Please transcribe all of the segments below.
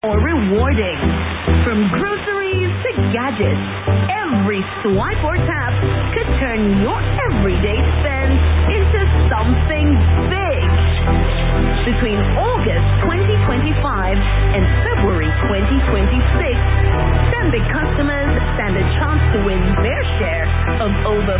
or rewarding. From groceries to gadgets, every swipe or tap could turn your everyday spend into something big. Between August 2025 and February 2026, Stanbic customers stand a chance to win their share of over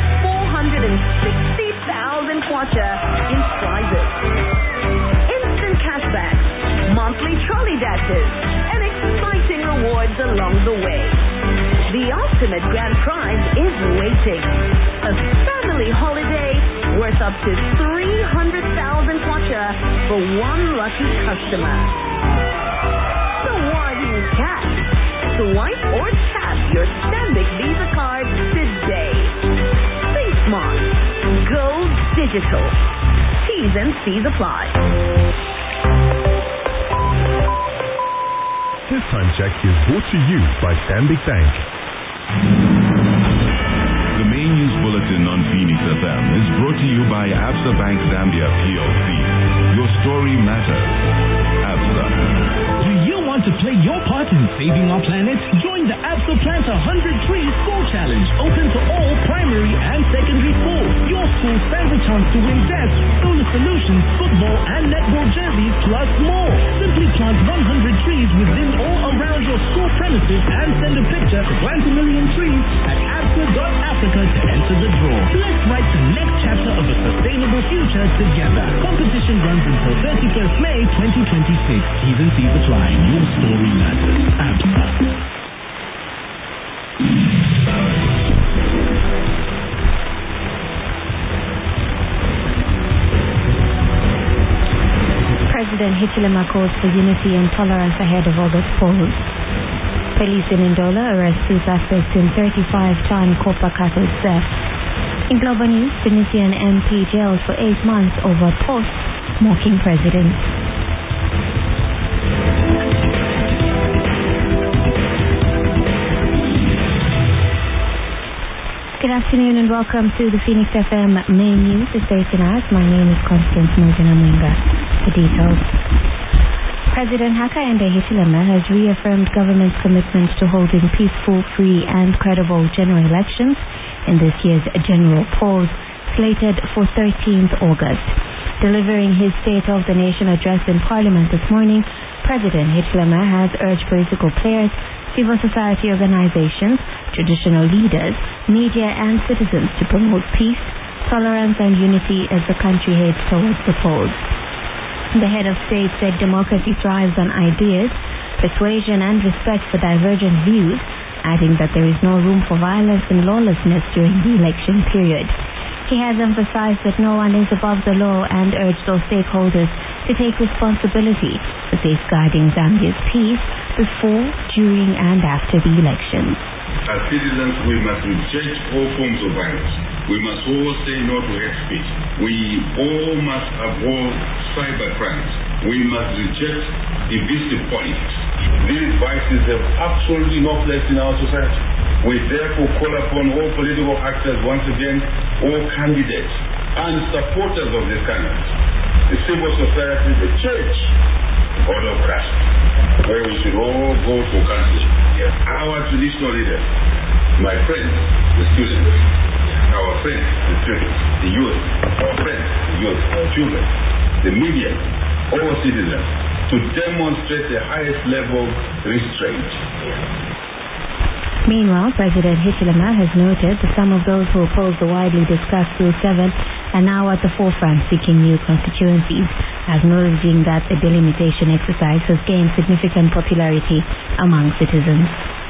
460,000 kwacha in prizes. Instant cashback, monthly trolley dashes, and exciting rewards along the way. The ultimate grand prize is waiting. A family holiday worth up to 300,000 kwacha for one lucky customer. So why do you cash? Swipe or tap your Stanbic Visa card today. Stay smart. Go digital. T's and C's apply. This time check is brought to you by Stanbic Bank. The main news bulletin on Phoenix FM is brought to you by Absa Bank Zambia PLC. Your story matters. Absa. Do you want to play your part in saving our planet? Join the Absa Plant 100 Trees School Challenge, open to all primary and secondary schools. Your school stands a chance to win desks, solar solutions, football and netball jerseys, plus more. Simply plant 100 trees within or around your school premises and send a picture to Plant a Million Trees at absa.africa to enter the draw. Let's write the next chapter of a sustainable future together. Competition runs until 31st May 2026. T's and C's apply. Your story matters. Absa. President Hichilema calls for unity and tolerance ahead of August polls. Police in Ndola arrest two suspects in 35-ton copper cathode theft. In global news, Tunisian MP jailed for 8 months over post mocking president. Good afternoon and welcome to the Phoenix FM main news. It's 18 hours. My name is Constance Morgan Amunga. The details. President Hakainde Hichilema has reaffirmed government's commitment to holding peaceful, free and credible general elections in this year's general polls, slated for 13th August. Delivering his State of the Nation address in Parliament this morning, President Hichilema has urged political players, civil society organizations, traditional leaders, media and citizens to promote peace, tolerance and unity as the country heads towards the polls. The head of state said democracy thrives on ideas, persuasion and respect for divergent views, adding that there is no room for violence and lawlessness during the election period. He has emphasized that no one is above the law and urged all stakeholders to take responsibility for safeguarding Zambia's peace before, during and after the elections. As citizens, we must reject all forms of violence. We must all say no to hate speech. We all must avoid cyber crimes. We must reject divisive politics. These vices have absolutely no place in our society. We therefore call upon all political actors once again, all candidates and supporters of this candidate, the civil society, the church, all of Christ, where we should all go for counseling. Our traditional leaders, my friends, the students, our friends, the students, the youth, our friends, the youth, our children, the media, all citizens, to demonstrate the highest level of restraint. Meanwhile, President Hichilema has noted that some of those who oppose the widely discussed Bill 7 are now at the forefront seeking new constituencies, acknowledging that the delimitation exercise has gained significant popularity among citizens.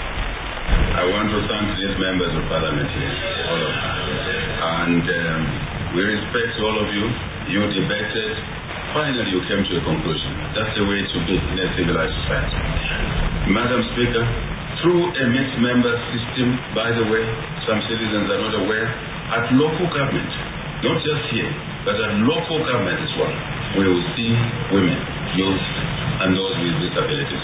I want to thank these members of parliament here, all of them. And we respect all of you. You debated. Finally, you came to a conclusion. That's the way to be in a civilized society. Madam Speaker, through a mixed member system, by the way, some citizens are not aware, at local government, not just here, but at local government as well, we will see women, youth, and those with disabilities.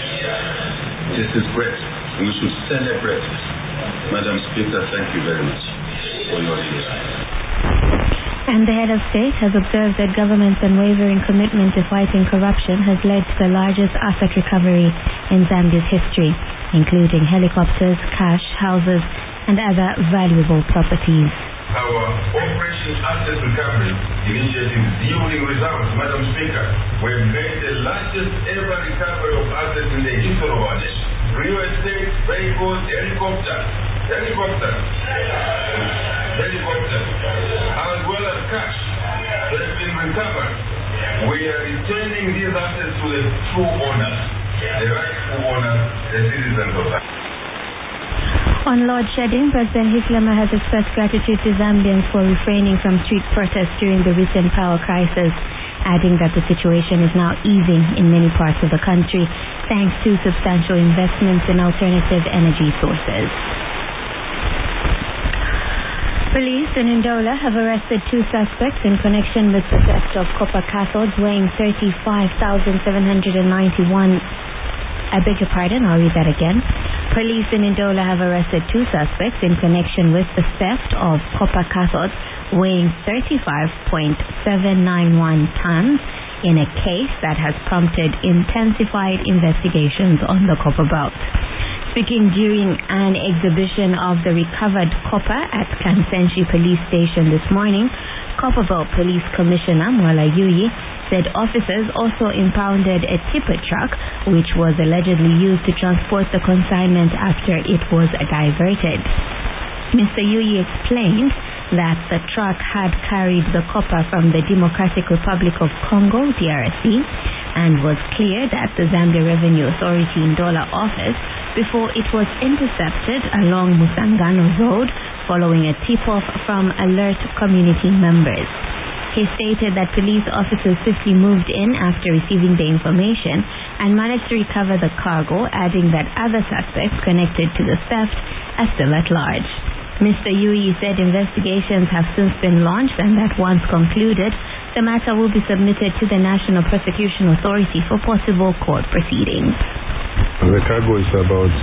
This is great. We should celebrate this. Madam Speaker, thank you very much for your leadership. And the head of state has observed that government's unwavering commitment to fighting corruption has led to the largest asset recovery in Zambia's history, including helicopters, cash, houses, and other valuable properties. Our Operation Asset Recovery initiative is yielding results, Madam Speaker. We've made the largest ever recovery of assets in the history of our nation. Real estate, vehicles, helicopters, as well as cash that has been recovered. We are returning these assets to the true owners, the rightful owners, the citizens of that. On load shedding, President Hichilema has expressed gratitude to Zambians for refraining from street protests during the recent power crisis, adding that the situation is now easing in many parts of the country thanks to substantial investments in alternative energy sources. Police in Ndola have arrested 2 suspects in connection with the theft of copper cathodes weighing 35,791. I beg your pardon, I'll read that again. Police in Ndola have arrested 2 suspects in connection with the theft of copper cathodes weighing 35.791 tons in a case that has prompted intensified investigations on the copper belt. Speaking during an exhibition of the recovered copper at Kansenshi Police Station this morning, Copperbelt Police Commissioner Mwala Yuyi said officers also impounded a tipper truck which was allegedly used to transport the consignment after it was diverted. Mr. Yuyi explained that the truck had carried the copper from the Democratic Republic of Congo, DRC, and was cleared at the Zambia Revenue Authority Ndola office before it was intercepted along Musangano Road following a tip-off from alert community members. He stated that police officers swiftly moved in after receiving the information and managed to recover the cargo, adding that other suspects connected to the theft are still at large. Mr. Yuyi said investigations have since been launched and that once concluded, the matter will be submitted to the National Prosecution Authority for possible court proceedings. The cargo is about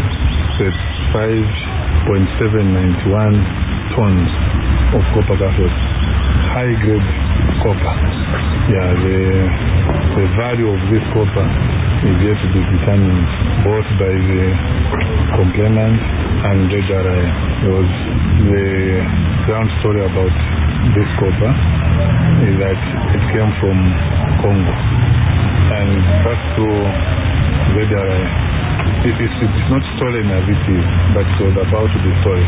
5.791 tons of copper cathode, high-grade copper. Yeah, the value of this copper is yet to be determined both by the complainant and JRI. Because the ground story about this copper is that it came from Congo and passed through JRI. It's not stolen as it is, but it was about to be stolen.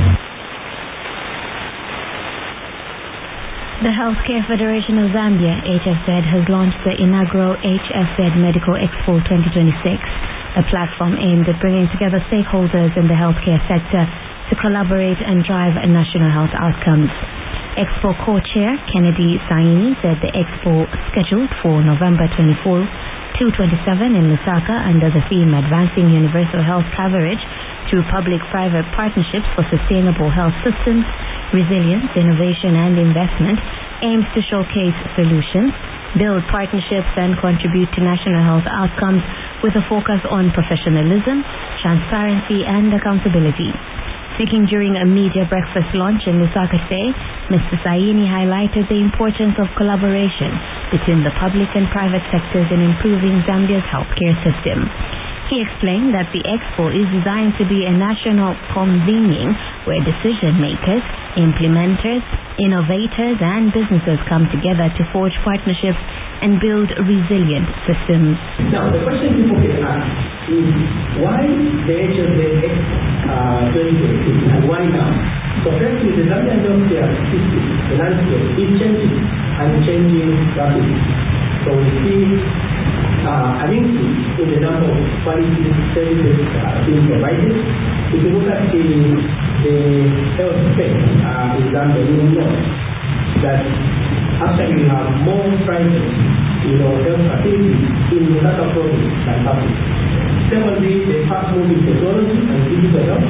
The Healthcare Federation of Zambia, HFZ, has launched the inaugural HFZ Medical Expo 2026, a platform aimed at bringing together stakeholders in the healthcare sector to collaborate and drive national health outcomes. Expo co-chair Kennedy Saini said the expo, scheduled for November 24 to 27 in Lusaka under the theme Advancing Universal Health Coverage through Public-Private Partnerships for Sustainable Health Systems, Resilience, Innovation and Investment, aims to showcase solutions, build partnerships and contribute to national health outcomes with a focus on professionalism, transparency and accountability. Speaking during a media breakfast launch in Lusaka today, Mr. Saini highlighted the importance of collaboration between the public and private sectors in improving Zambia's healthcare system. He explained that the expo is designed to be a national convening where decision makers, implementers, innovators and businesses come together to forge partnerships and build resilient systems. Now, the question people can ask is why the HFZ Expo 2026 and why now? So firstly, the Zambian healthcare system, the landscape, is changing and changing rapidly. So we see an increase in the number of quality services being provided. If you look at the health space in Zambia, you will know that actually we have more private health facilities in Lusaka province than public. Secondly, the fast-moving technology and digital health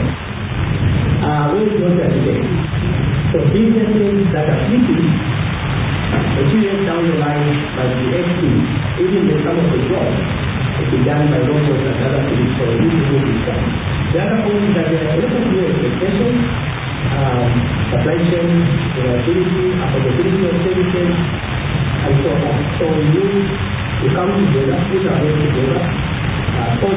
where we want to today. So businesses that are sleeping a few years down the line by the XP, even the some of the jobs will be done by robots and other things, so this is what is done. The other point is that there are a lot of new expectations, supply chain, reliability, affordability of services, and so on. So we need to come together, put our heads together,